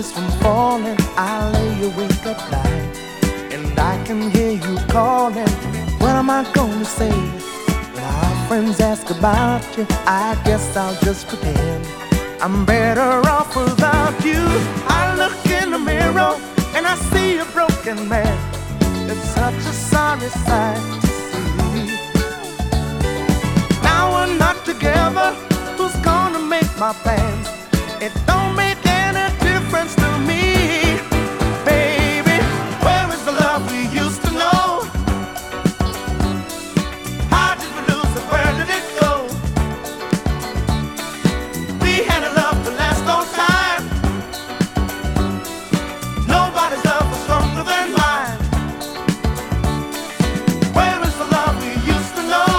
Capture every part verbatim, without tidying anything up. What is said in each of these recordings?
tears from falling. I lay awake at night, and I can hear you calling. What am I gonna say? When our friends ask about you, I guess I'll just pretend I'm better off without you. I look in the mirror and I see a broken man. It's such a sorry sight to see. Now we're not together. Who's gonna make my plans? It don't make any difference to me. Baby, where is the love we used to know? How did we lose it? Where did it go? We had a love to last all time. Nobody's love was stronger than mine. Where is the love we used to know?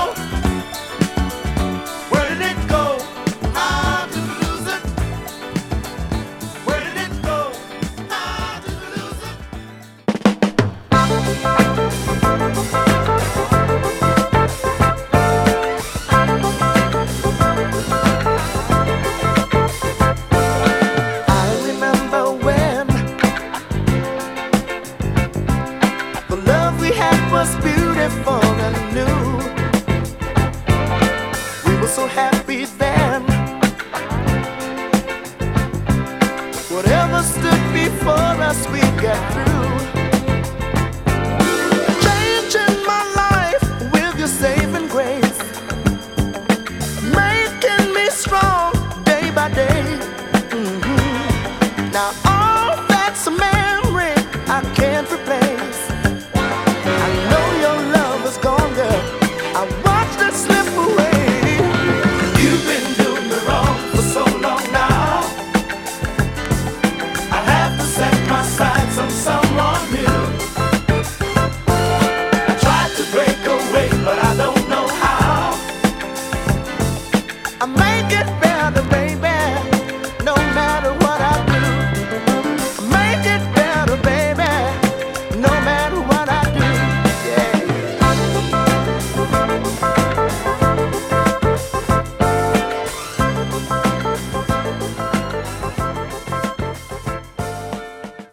Where did it go? How did we lose it? Where did it go? How did we lose it? I remember when the love we had was beautiful.